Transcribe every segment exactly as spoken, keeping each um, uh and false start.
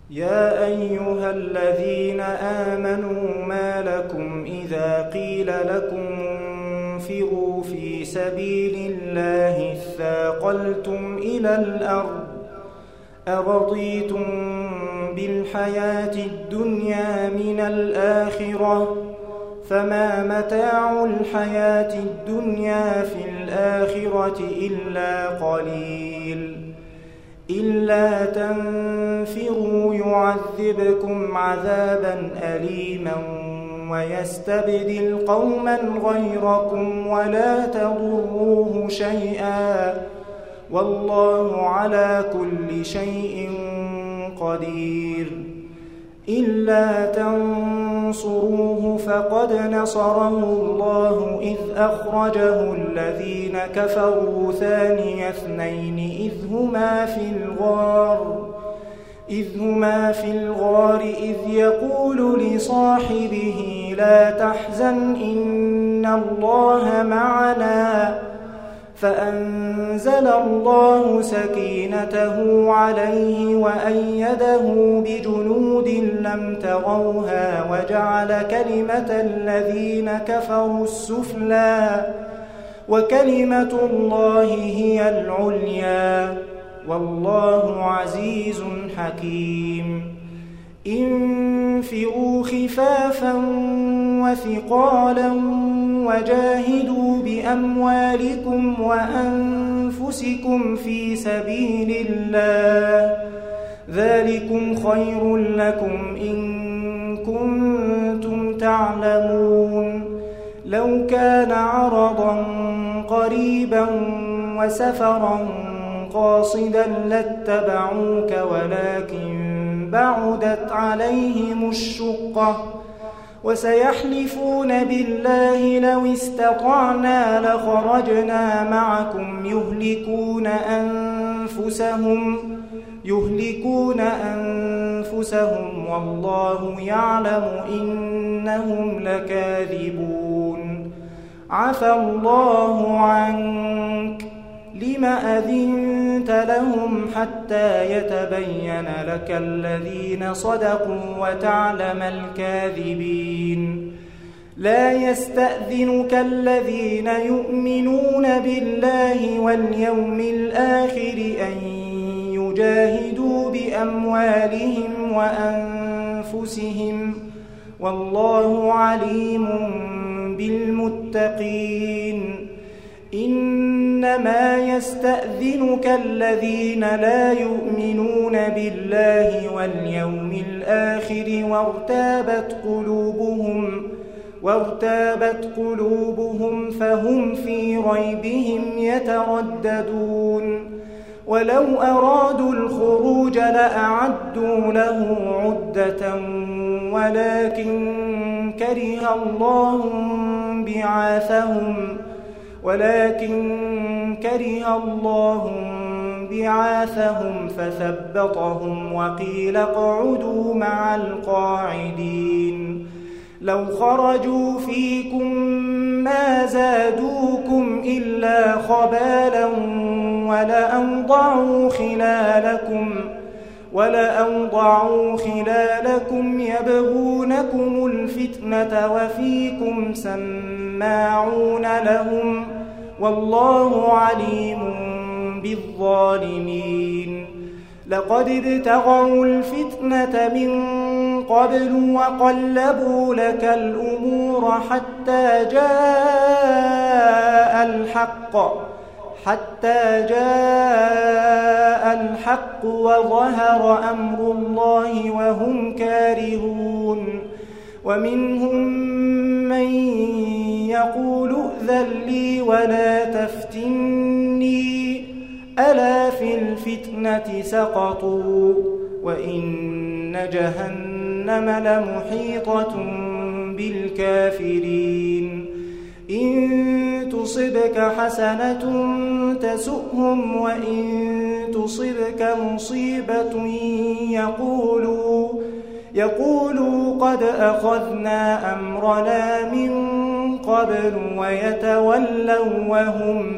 يا أيها الذين آمنوا ما لكم إذا قيل لكم انفروا في سبيل الله اثاقلتم إلى الأرض أرضيتم بالحياة الدنيا من الآخرة فما متاع الحياة الدنيا في الآخرة إلا قليل إلا تنفروا يعذبكم عذابا أليما ويستبدل قوما غيركم ولا تضروه شيئا والله على كل شيء قدير إلا تنصروه فقد نصره الله إذ أخرجه الذين كفروا ثاني اثنين إذ هما في الغار إذ هما في الغار إذ يقول لصاحبه لا تحزن إن الله معنا فأنزل الله سكينته عليه وأيده بجنود لم تروها وجعل كلمة الذين كفروا السفلى وكلمة الله هي العليا والله عزيز حكيم انفروا خفافا وثقالا وجاهدوا بأموالكم وأنفسكم في سبيل الله ذلكم خير لكم إن كنتم تعلمون لو كان عرضا قريبا وسفرا قاصدا لاتبعوك ولكن بعدت عليهم الشقة وسيحلفون بالله لو استطعنا لخرجنا معكم يهلكون أنفسهم يهلكون أنفسهم والله يعلم إنهم لكاذبون عفى الله عنك لم أذنت لهم حتى يتبين لك الذين صدقوا وتعلم الكاذبين لا يستأذنك الذين يؤمنون بالله واليوم الآخر أن يجاهدوا بأموالهم وأنفسهم والله عليم بالمتقين إنما يستأذنك الذين لا يؤمنون بالله واليوم الآخر وارتابت قلوبهم وارتابت قلوبهم فهم في ريبهم يترددون ولو أرادوا الخروج لأعدوا له عدة ولكن كره الله بعاثهم ولكن كره الله بعاثهم فثبطهم وقيل اقعدوا مع القاعدين لو خرجوا فيكم ما زادوكم إلا خبالا ولأوضعوا خلالكم ولأوضعوا خلالكم يبغونكم الفتنة وفيكم سماعون لهم والله عليم بالظالمين لقد ابتغوا الفتنة من قبل وقلبوا لك الأمور حتى جاء الحق حتى جاء الحق وظهر أمر الله وهم كارهون ومنهم من يقول ائذن لي ولا تفتني ألا في الفتنة سقطوا وإن جهنم لمحيطة بالكافرين إن تصبك حسنة تسؤهم وإن تصبك مصيبة يقولوا يقولوا قد أخذنا أمرنا من قبل ويتولوا وهم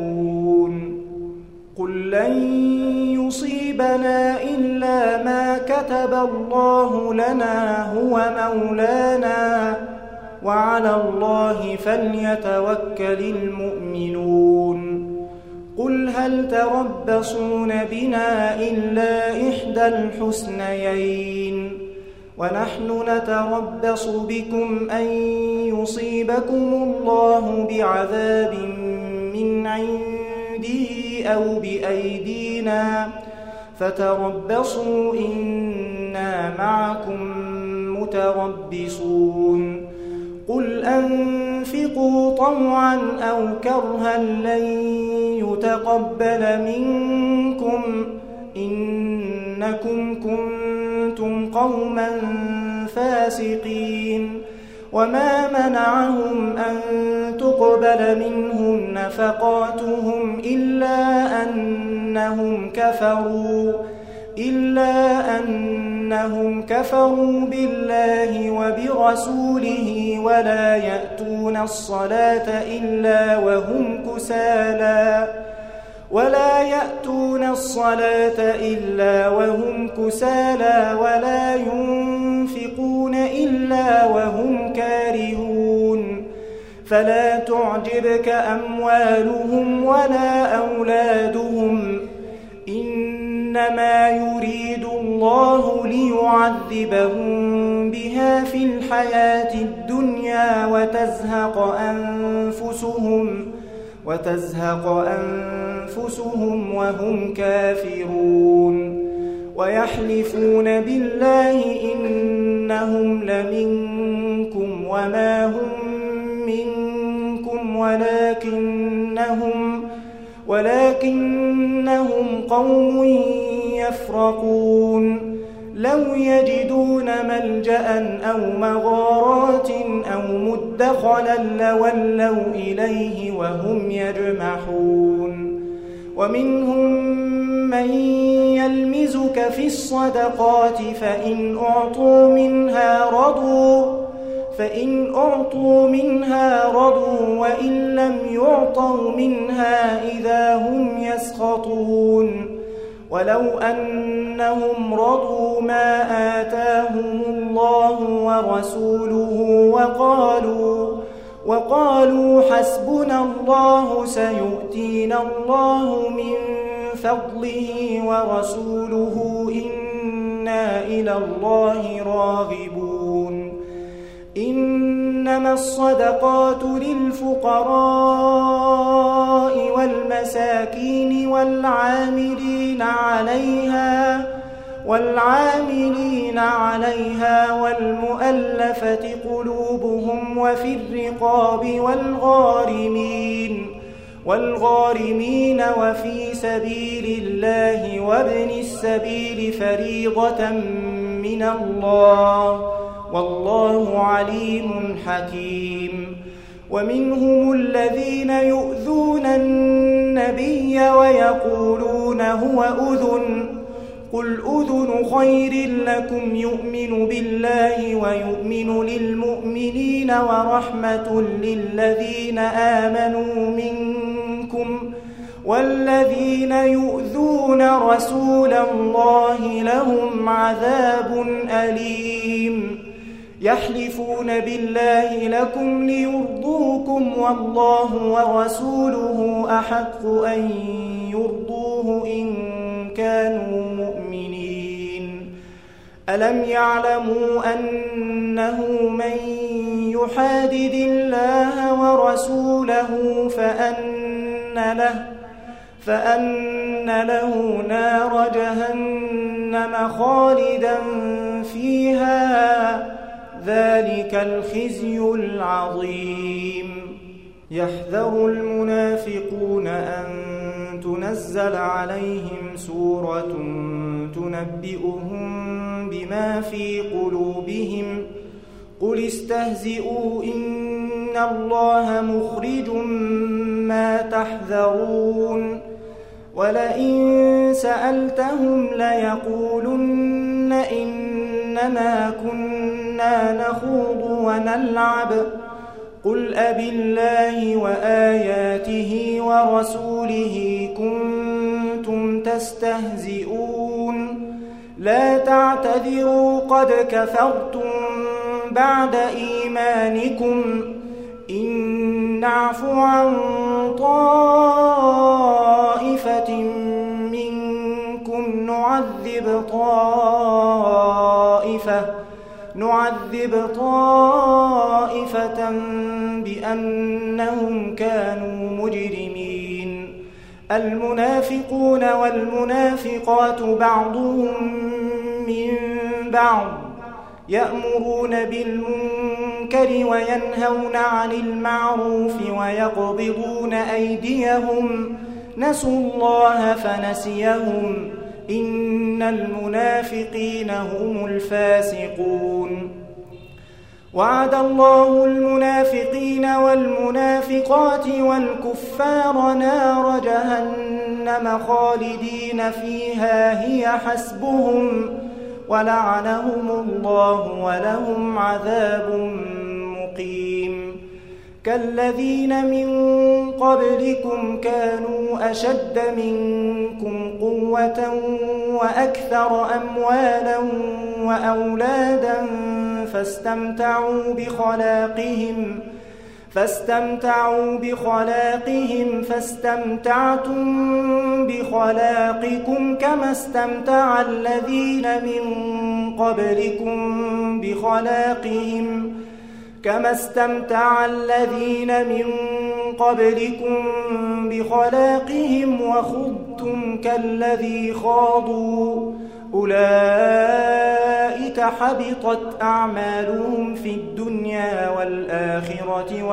فرحون قل لن يصيبنا إلا ما كان كتب الله لنا هو مولانا وعلى الله فليتوكل المؤمنون قل هل تربصون بنا إلا إحدى الحسنيين ونحن نتربص بكم أن يصيبكم الله بعذاب من عنده أو بأيدينا فتربصوا إنا معكم متربصون قل أنفقوا طوعا أو كرها لن يتقبل منكم إنكم كنتم قوما فاسقين وما منعهم أن تقبل منهم نفقاتهم إلا أنهم كفروا إلا أنهم كفروا بالله وبرسوله ولا يأتون الصلاة إلا وهم كسالى ولا يأتون الصلاة إلا وهم كسالى ولا ينفقون إلا وهم كارهون فلا تعجبك أموالهم ولا أولادهم إنما يريد الله ليعذبهم بها في الحياة الدنيا وتزهق أنفسهم وتزهق أنفسهم وهم كافرون ويحلفون بالله إنهم لمنكم وما هم منكم ولكنهم ولكنهم قوم يفرقون لو يجدون ملجأ أو مغارات أو مدخلا لولوا إليه وهم يجمحون ومنهم من يلمزك في الصدقات فإن أعطوا منها رضوا فإن أعطوا منها رضوا وإن لم يعطوا منها إذا هم يسخطون ولو أنهم رضوا ما آتاهم الله ورسوله وقالوا وقالوا حسبنا الله سيؤتينا الله من فضله ورسوله إنا إلى الله راغبون إنما الصدقات للفقراء والمساكين والعاملين عليها والعاملين عليها والمؤلفة قلوبهم وفي الرقاب والغارمين والغارمين وفي سبيل الله وابن السبيل فريضة من الله والله عليم حكيم ومنهم الذين يؤذون النبي ويقولون هو أذن قل أذن خير لكم يؤمن بالله ويؤمن للمؤمنين ورحمة للذين آمنوا منكم والذين يؤذون رسول الله لهم عذاب أليم يحلفون بالله لكم ليرضوكم والله ورسوله أحق أن يرضوه إن كانوا مؤمنين ألم يعلموا أنه من يحادد الله ورسوله فأن له فأن له نار جهنم خالدا فيها ذلك الخزي العظيم يحذر المنافقون أن تنزل عليهم سورة تنبئهم بما في قلوبهم قل استهزئوا إن الله مخرج ما تحذرون ولئن سألتهم ليقولن إنما كنا نخوض ونلعب قل أبالله وآياته ورسوله كنتم تستهزئون لا تعتذروا قد كفرتم بعد إيمانكم إن نعف عن طائفة منكم نعذب طائفة نعذب طائفة بأنهم كانوا مجرمين المنافقون والمنافقات بعضهم من بعض يأمرون بالمنكر وينهون عن المعروف ويقبضون أيديهم نسوا الله فنسيهم إن المنافقين هم الفاسقون وعد الله المنافقين والمنافقات والكفار نار جهنم خالدين فيها هي حسبهم ولعنهم الله ولهم عذاب مقيم كالذين من قبلكم كانوا أشد منكم قوة وأكثر أموالا وأولادا فاستمتعوا بخلاقهم فاستمتعوا بخلاقهم فاستمتعتم بخلاقكم كما استمتع الذين من قبلكم بخلاقهم كما استمتع الذين من قبلكم بخلاقهم وخضتم كالذي خاضوا أولئك حبطت أعمالهم في الدنيا والآخرة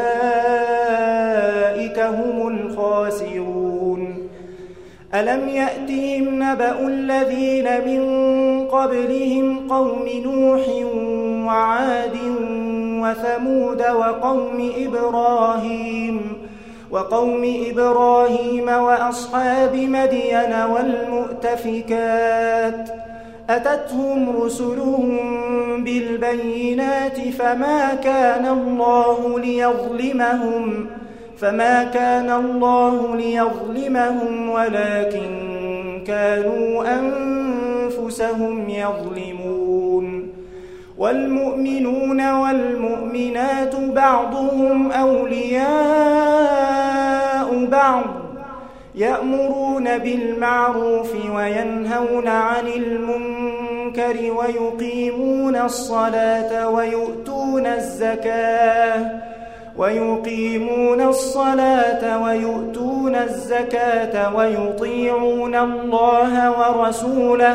وأولئك هم الخاسرون ألم يأتهم نبأ الذين من قبلهم قوم نوح وعاد وثمود وقوم إبراهيم وقوم إبراهيم وأصحاب مدين والمؤتفكات أتتهم رسلهم بالبينات فما كان الله ليظلمهم فما كان الله ليظلمهم ولكن كانوا أنفسهم يظلمون والمؤمنون والمؤمنات بعضهم أولياء بعض يأمرون بالمعروف وينهون عن المنكر ويقيمون الصلاة ويؤتون الزكاة ويقيمون الصلاة ويؤتون الزكاة ويطيعون الله ورسوله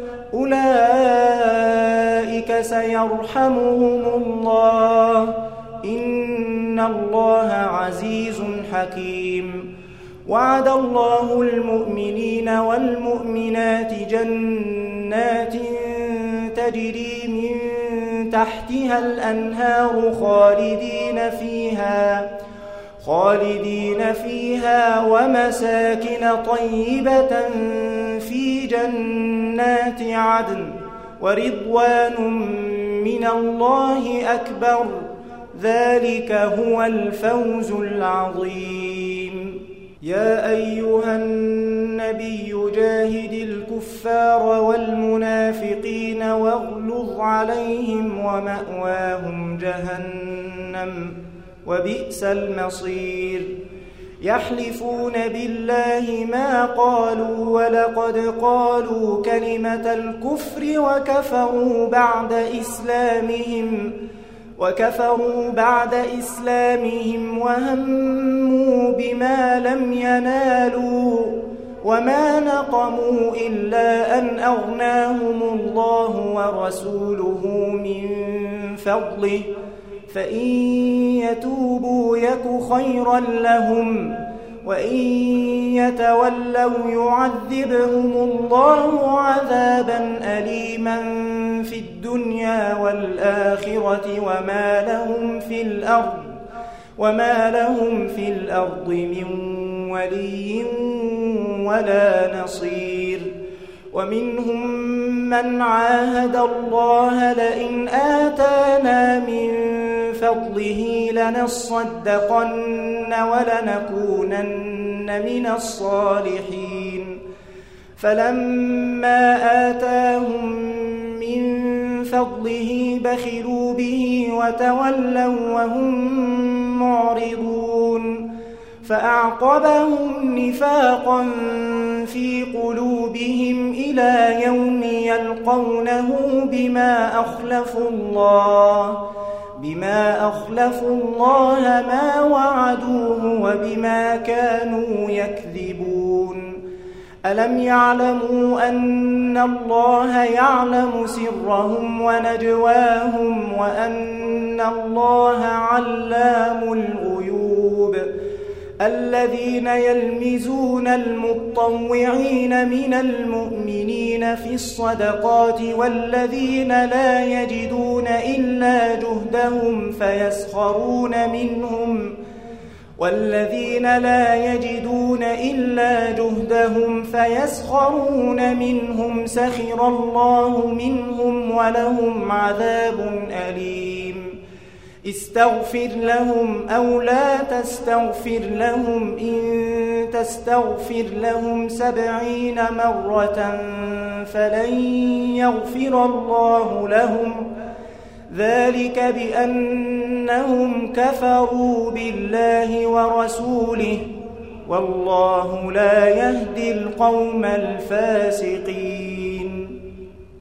أولئك سيرحمهم الله إن الله عزيز حكيم وعد الله المؤمنين والمؤمنات جنات تجري من تحتها الأنهار خالدين فيها خالدين فيها ومساكن طيبة في جنات عدن ورضوان من الله أكبر ذلك هو الفوز العظيم يا أيها النبي جاهد الكفار والمنافقين واغلظ عليهم ومأواهم جهنم وبئس المصير يحلفون بالله ما قالوا ولقد قالوا كلمة الكفر وكفروا بعد إسلامهم وكفروا بعد إسلامهم وهموا بما لم ينالوا وما نقموا إلا أن أغناهم الله ورسوله من فضله فإن يتوبوا يك خيرا لهم وإن يتولوا يعذبهم الله عذابا أليما في الدنيا والآخرة وما لهم في الأرض وما لهم في الأرض من ولي ولا نصير ومنهم من عاهد الله لئن آتانا من فضله لنصدقن ولنكونن من الصالحين فلما آتاهم من فضله بخلوا به وتولوا وهم معرضون فأعقبهم نفاقا في قلوبهم إلى يوم يلقونه بما أخلفوا الله بما أخلفوا الله ما وعدوه وبما كانوا يكذبون ألم يعلموا أن الله يعلم سرهم ونجواهم وأن الله علام الغيوب الذين يلمزون المطوعين من المؤمنين في الصدقات والذين لا يجدون إلا جهدهم فيسخرون منهم والذين لا يجدون إلا جهدهم فيسخرون منهم سخر الله منهم ولهم عذاب أليم استغفر لهم أو لا تستغفر لهم إن تستغفر لهم سبعين مرة فلن يغفر الله لهم ذلك بأنهم كفروا بالله ورسوله والله لا يهدي القوم الفاسقين.